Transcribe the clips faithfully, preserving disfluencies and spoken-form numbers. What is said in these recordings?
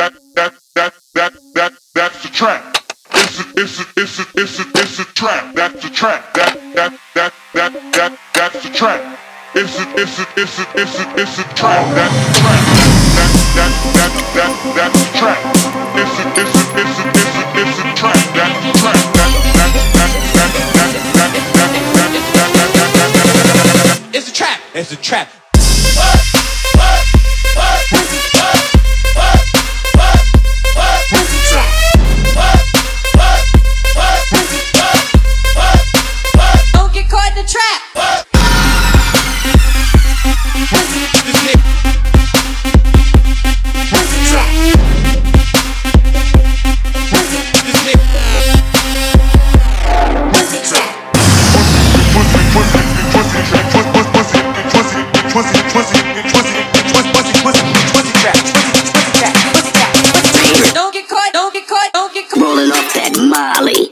that that that that that that's the trap. It's a it's a it's a it's a it's a trap. That's the trap. That that that that that that's the trap. It's a it's a it's a it's a it's a trap. That's the trap. That that that that that's the trap. It's a it's a it's a it's a it's a trap. That's the trap. That that that that that that that that It's a trap. It's a trap. Don't get caught in the trap. Don't get caught, don't get caught, don't get caught. Rolling up that Molly.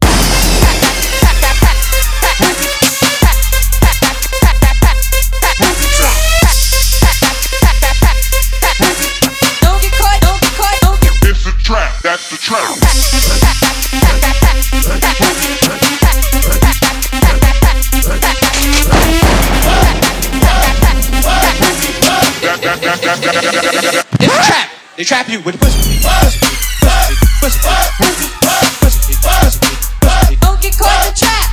Don't get caught, don't get caught, don't get. It's a trap. That's the trap. It's a trap. They trap you with pussy. Don't get caught in the trap.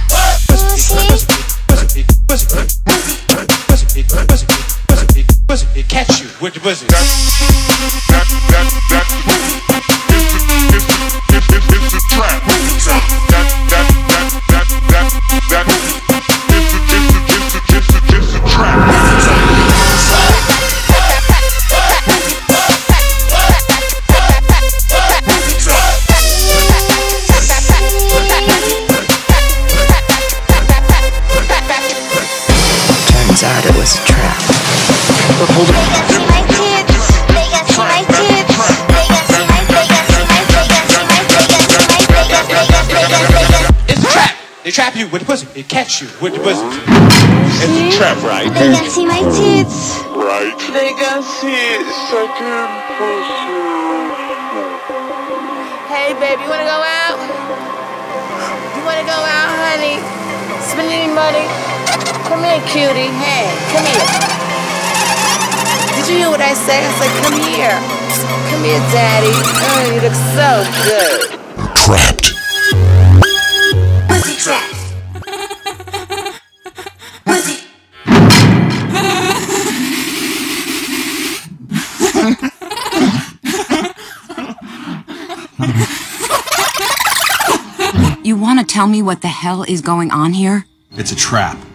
Catch you with the pussy. That that that that's it's a it's a it's a it's a trap. That that that that that that it's a it's a it's a it's a it's a trap. Turns out it was a trap. But hold on. See my tits. They got see my tits. They got see my. They got see my. They got see my. They got see my. They got. They got. They got. They got. It's a trap. They trap you with the pussy. They catch you with the pussy. It's a trap, right? They got see my tits. Right. They got see second pussy. Hey baby, you wanna go out? You wanna go out, honey? Spend any money? Come here, cutie. Hey, come here. Did you hear what I said? I said, come here. Come here, daddy. Oh, you look so good. Trapped. Pussy trap. Pussy. You want to tell me what the hell is going on here? It's a trap.